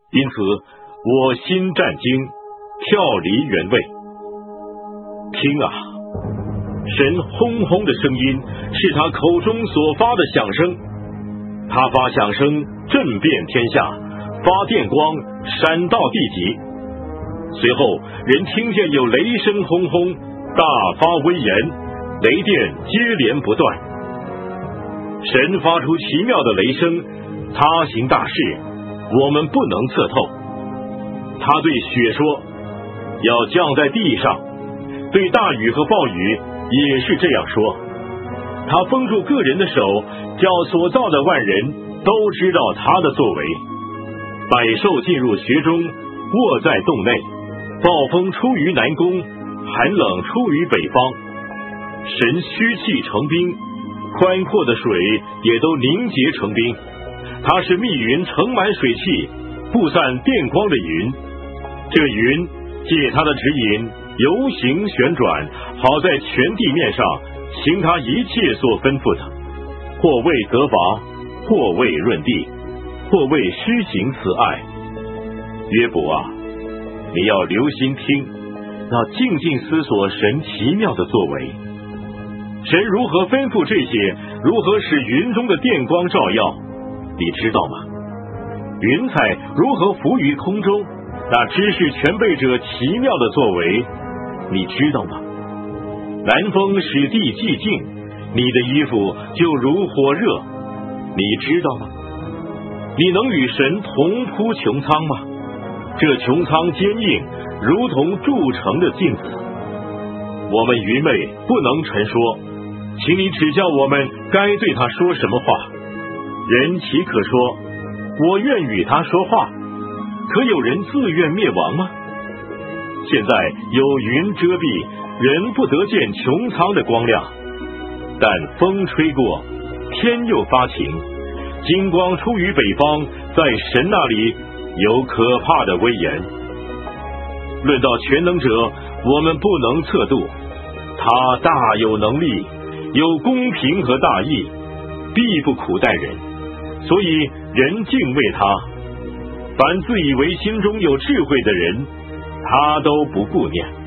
因此我心战惊，跳离原位。听啊，神轰轰的声音是他口中所发的响声，他发响声震遍天下，发电光闪到地极。随后人听见有雷声轰轰，大发威严，雷电接连不断。神发出奇妙的雷声，他行大事，我们不能测透。他对雪说，要降在地上，对大雨和暴雨也是这样说。他封住个人的手，叫所造的万人都知道他的作为。百兽进入穴中，卧在洞内，暴风出于南宫，寒冷出于北方。神虚气成冰，宽阔的水也都凝结成冰。他是密云盛满水汽，布散电光的云。这云借他的指引游行旋转，好在全地面上行他一切所吩咐的，或为责罚，或为润地，或为施行慈爱。约伯啊，你要留心听，要静静思索神奇妙的作为。神如何吩咐这些，如何使云中的电光照耀，你知道吗？云彩如何浮于空中，那知识全备者奇妙的作为，你知道吗？南风使地寂静，你的衣服就如火热，你知道吗？你能与神同铺穹苍吗？这穹苍坚硬，如同铸成的镜子。我们愚昧，不能陈说，请你指教我们该对他说什么话。人岂可说，我愿与他说话？可有人自愿灭亡吗？现在有云遮蔽，人不得见穹苍的光亮。但风吹过，天又发晴，金光出于北方，在神那里有可怕的威严。论到全能者，我们不能测度，他大有能力，有公平和大义，必不苦待人，所以人敬畏他。凡自以为心中有智慧的人，他都不顾念。